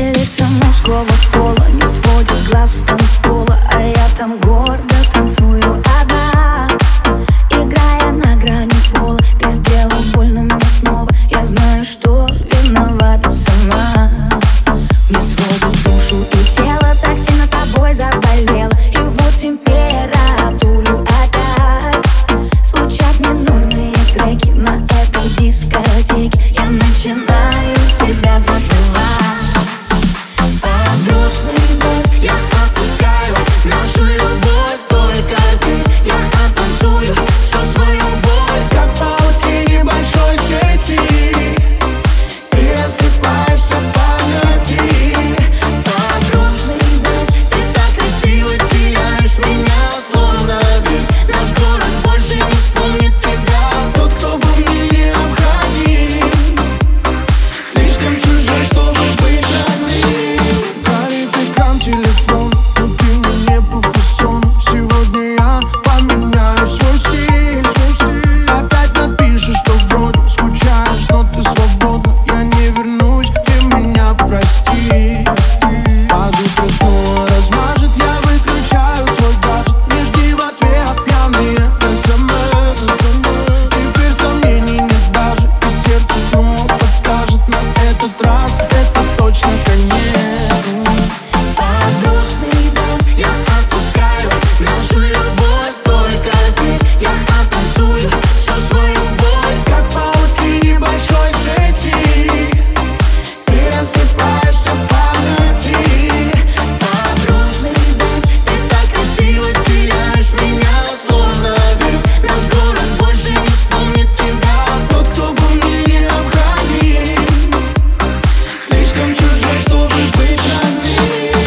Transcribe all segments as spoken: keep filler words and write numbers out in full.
Владелица мужского пола не сводит глаз с танцпола, а я там гордо танцую одна, играя на грани пола. Ты сделал больно мне снова, я знаю, что виновата сама. Мне сводит душу и тело, так сильно тобой заболела. И вот температуру опять звучат минорные треки на этой дискотеке. Я начинаю тебя забывать. Под грустный бас я отпускаю нашу любовь только здесь. Я оттанцую всю свою боль, как в паутине большой сети. Ты рассыпаешься в памяти. Под грустный бас ты так красиво теряешь меня, словно весь наш город больше не вспомнит тебя. Тот, кто был мне необходим, слишком чужой, чтобы быть родным. Горит экран телефона, но ты мне не по фасону. Сегодня я поменяю свой стиль. Опять напишешь, что вроде скучаешь, но ты свободна. Я не вернусь, ты меня прости. Под утро снова размажет, я выключаю свой гаджет. Не жди в ответ пьяные смс. Теперь сомнений нет даже, и сердце снова подскажет: на этот раз это точно конец. Под грустный бас я отпускаю нашу любовь только здесь. Я оттанцую всю свою боль, Как в паутине большой сети. Ты рассыпаешься в памяти. под грустный бас ты так красиво теряешь меня, словно весь наш город больше не вспомнит тебя. Тот, кто был мне необходим, слишком чужой, чтобы быть родным.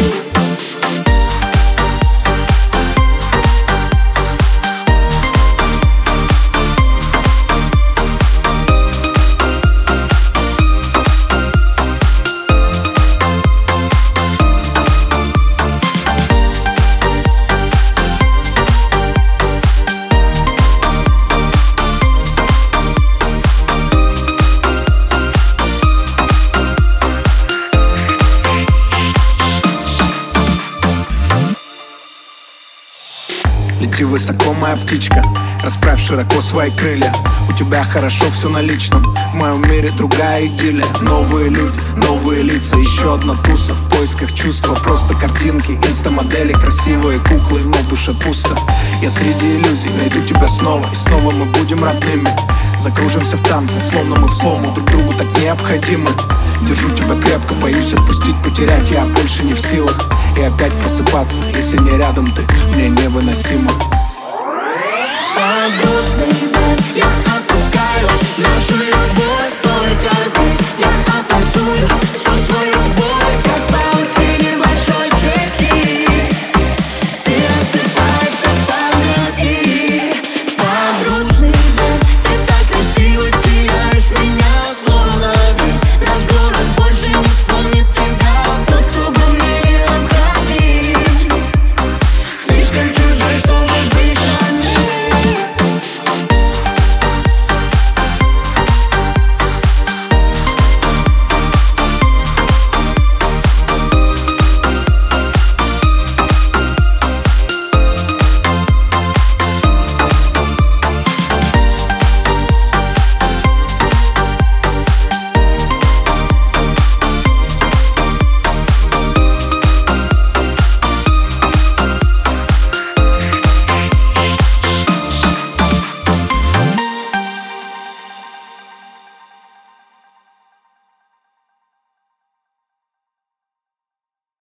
Лети высоко, моя птичка, расправь широко свои крылья. У тебя хорошо все на личном, в моем мире другая идиллия. Новые люди, новые лица, еще одна туса в поисках чувства. Просто картинки, инстамодели, красивые куклы, но в душе пусто. Я среди иллюзий найду тебя снова, и снова мы будем родными. Закружимся в танце, словно мы в слому, друг другу так необходимы. Держу тебя крепко, боюсь отпустить, потерять я больше не в силах. И опять просыпаться, если не рядом ты, мне невыносимо. Под грустный бас я отпускаю нашу любовь только здесь. Я оттанцую